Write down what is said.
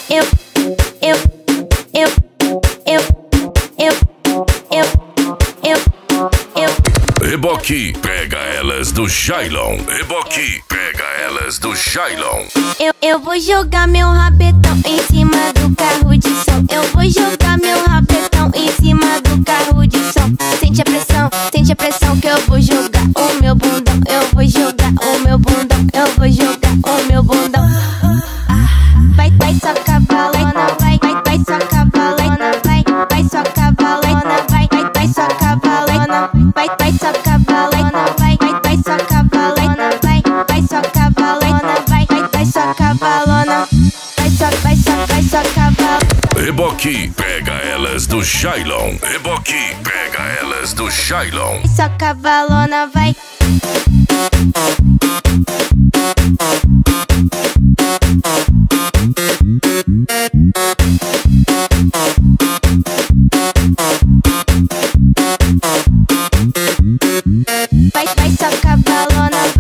eu, eu, eu, eu, eu, eu. Reboque, pega elas do Shailon. Reboque, pega elas do Shailon. Eu vou jogar meu rabetão em cima do carro de som. Eu vou jogar meu rabetão em cima do carro de som. Sente a pressão que eu vou jogar o meu bundão. Eu vou jogar o meu bundão. Eu vou jogar o meu bundão. Vai só cavalona, vai só cavalona, vai só cavalona, vai só cavalona, vai só cavalona, vai só cavalona, vai só cavalona, vai só cavalona, vai só cavalona. Reboque, pega elas do Shailon. Reboque, pega elas do Shailon. Vai só cavalona, vai. Vai só cavalona,